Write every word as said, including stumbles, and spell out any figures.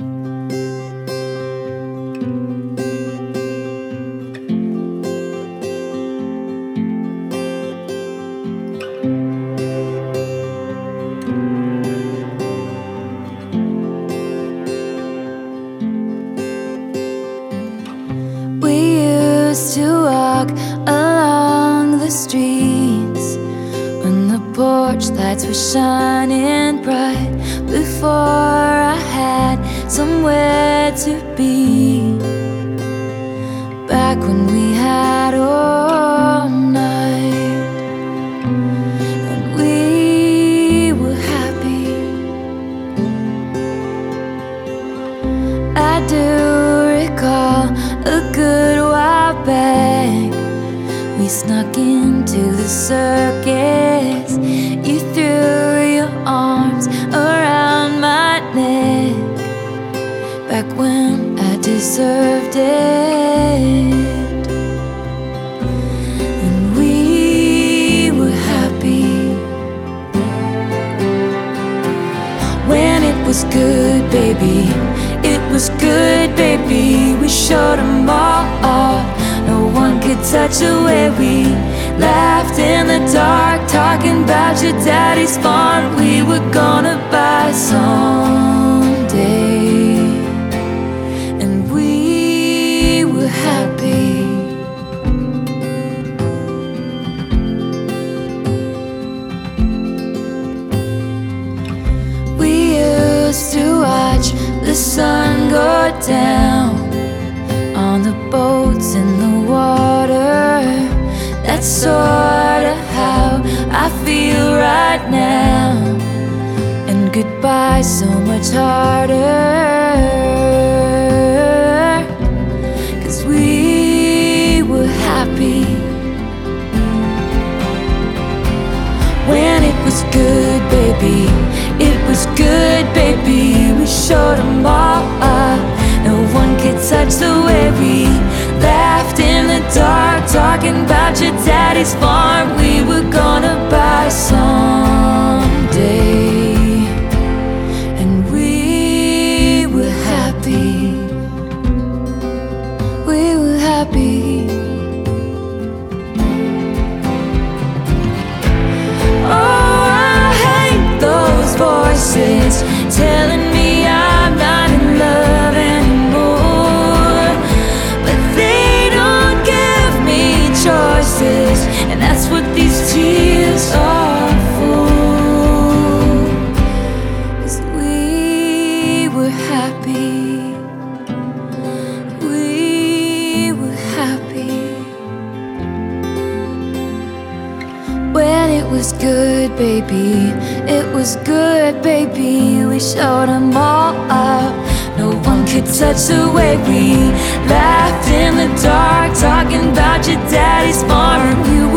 To walk along the streets when the porch lights were shining bright, before I had somewhere to be, back when we had all night and we were happy. I do recall a good while back, we snuck into the circus. You threw your arms around my neck, back when I deserved it, and we were happy. When it was good, baby, it was good, baby. We showed them all. No one could touch the way we laughed in the dark, talking about your daddy's farm we were gonna buy someday, and we were happy. We used to watch the sun go down on the boats in the water. That's sorta how I feel right now, and goodbye's so much harder, 'cause we were happy. When it was good, baby, it was good, baby. We showed them all up. No one could touch the way we laughed in the dark, talking about your daddy's farm we were gonna buy someday, and we were happy. We were happy. Oh, I hate those voices telling me I'm not in love anymore, but they don't give me choices, and that's what these tears are for. 'Cause we were happy. We were happy. When it was good, baby, it was good, baby. We showed them all up. No one could touch the way we laughed in the dark, talking about your daddy's farm. You